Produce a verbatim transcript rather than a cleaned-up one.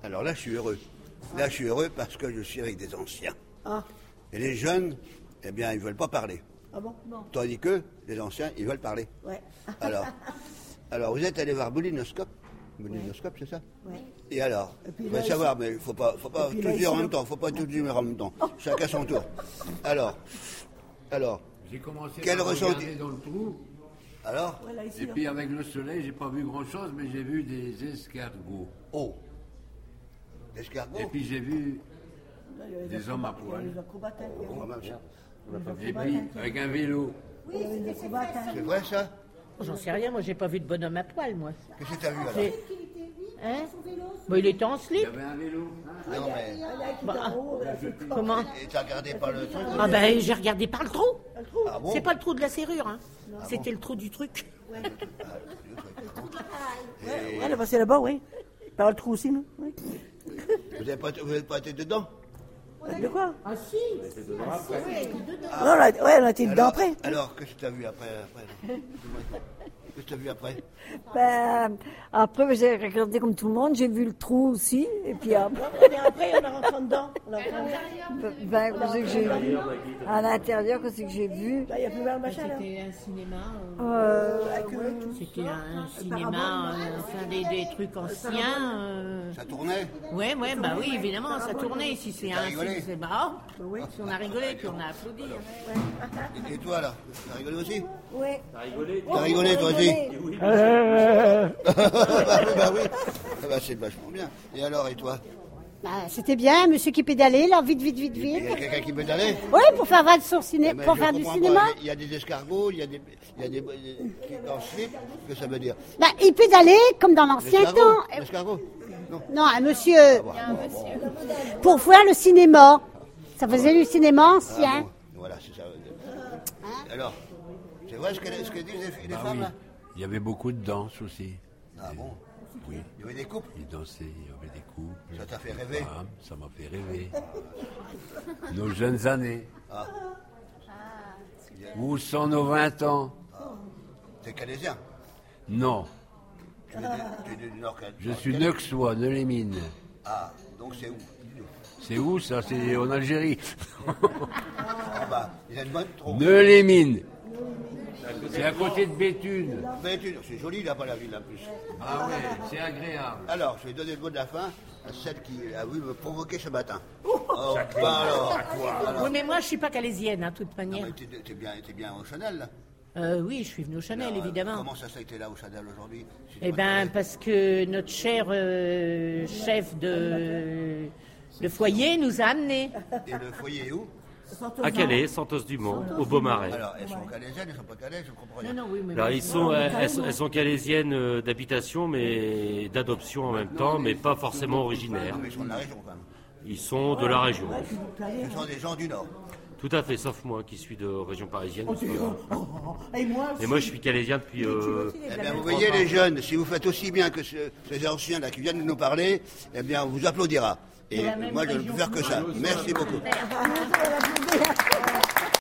Alors là, je suis heureux. Là, je suis heureux parce que je suis avec des anciens. Ah, Et les jeunes, eh bien, ils ne veulent pas parler. ah bon, bon. Tandis que les anciens, ils veulent parler. Ouais. Alors, alors vous êtes allé voir Boulinoscope. Boulinoscope, c'est ça? Ouais. Et alors, Et puis il là, faut ici- savoir, mais il ne faut pas, faut pas Et puis tout là, dire en ici, même temps. Il ne faut pas tout dire en même temps. Chacun son tour. Alors, alors, J'ai commencé Quel par ressenti- regarder dans le trou, alors, Voilà, ici, et là. puis avec le soleil, j'ai pas vu grand-chose, mais j'ai vu des escargots. oh, l'escargot. Et puis j'ai vu Là, il y a les des hommes à acrobates, poil. il y a les acrobates, hein, il y a- Oh, quand même, ça. Et puis avec un vélo. il y a les acrobates, hein. C'est vrai ça? J'en sais rien, moi j'ai pas vu de bonhomme à poil, moi. Qu'est-ce que tu as vu alors? J'ai- Hein Bon, il était en Il y slip. avait un vélo. Non, mais. Bah, Comment Et tu as regardé par le truc? Ah ben j'ai regardé par le trou. Ah bon? C'est pas le trou de la serrure, hein. C'était le trou du truc. Et Ouais, là, bah, c'est là-bas, oui. Par le trou aussi, non? Oui. vous n'avez pas, vous avez pas été dedans? De quoi? Ah si. Non, là, ouais, on a été dedans Alors, après. alors, qu'est-ce que tu as vu après, après Qu'est-ce que tu as vu après? Ben, après, j'ai regardé comme tout le monde, j'ai vu le trou aussi, et puis après, Et après, on est rentré dedans. On est rentré dedans. ben, qu'est-ce que j'ai vu à l'intérieur, qu'est-ce que j'ai vu Là, il n'y a plus vers le machin, là. C'était un cinéma. euh, euh, Avec, euh, C'était un cinéma, euh, enfin des, des trucs anciens. euh. Ça tournait? Ouais, ouais, bah oui, évidemment, ça tournait. Si c'est T'as un, rigolé? si c'est bah, oh, si on a rigolé, puis on a applaudi. hein. Et, et toi là? T'as rigolé aussi? oui. T'as rigolé toi aussi? bah oui, bah oui. Ah bah, c'est vachement bien. Et alors, et toi? Bah, c'était bien, monsieur qui pédalait, là, vite, vite, vite, Il vite. y a quelqu'un qui peut aller? Oui, pour faire, voir son ciné... Mais pour je faire du comprends cinéma. pas. Il y a des escargots, il y a des, il y a des, des dans le slip. Qu'est-ce que ça veut dire? Bah, il pédalait comme dans l'ancien L'escargot? temps. L'escargot? Non. Non, un monsieur, Ah, bon, bon, bon. pour faire le cinéma. Ça faisait du cinéma Ah, ancien. bon. Voilà, c'est ça. Alors, c'est vrai ce que, ce que disent les, les Ah femmes oui. là? Il y avait beaucoup de danse aussi. Ah bon? Oui. Il y avait des couples? Ils dansaient, il y avait des couples. Ça t'a fait des rêver? femmes, ça m'a fait rêver. Nos jeunes années. Ah. Où sont nos vingt ans? T'es canadien? Non. Tu es, du, tu es du Nord Canada? Je suis Neuxois, Neulémine. Ah, donc c'est où? Dis-nous. C'est où ça? C'est en Algérie. Ah bah, il y a une bonne trop. Neulémine. C'est à côté de Béthune. Béthune, c'est joli là-bas la ville en plus. Ah ouais, c'est agréable. Alors, je vais donner le mot de la fin à celle qui a voulu me provoquer ce matin. Oh, bah alors, alors. Oui, mais moi je suis pas calaisienne, hein, de toute Non, manière. mais t'es, t'es bien, t'es bien au Chanel là. Euh, oui, je suis venue au Chanel, Alors, évidemment. Comment ça s'est été là au Chanel aujourd'hui? Si tu Eh ben, préférais. parce que notre cher euh, chef de, de foyer nous a amenés. Et le foyer est où? À Calais, Santos-Dumont, au Beaumarais. Alors, elles sont calaisiennes, elles sont pas calaises, je comprends rien. Non, non, oui, mais Alors, ils sont, elles, elles sont- elles sont calaisiennes euh, d'habitation, mais d'adoption en même temps, mais pas forcément originaires. Mais ils sont de la région quand même. Ils sont de la région. Ce sont des gens du Nord. Tout à fait, sauf moi qui suis de région parisienne. parce que, euh, Et moi, Et moi, je suis calaisien depuis... euh, Eh bien, vous voyez les jeunes, si vous faites aussi bien que ce- ces anciens là qui viennent de nous parler, eh bien, on vous applaudira. Et moi, je ne peux faire que ça. Merci beaucoup.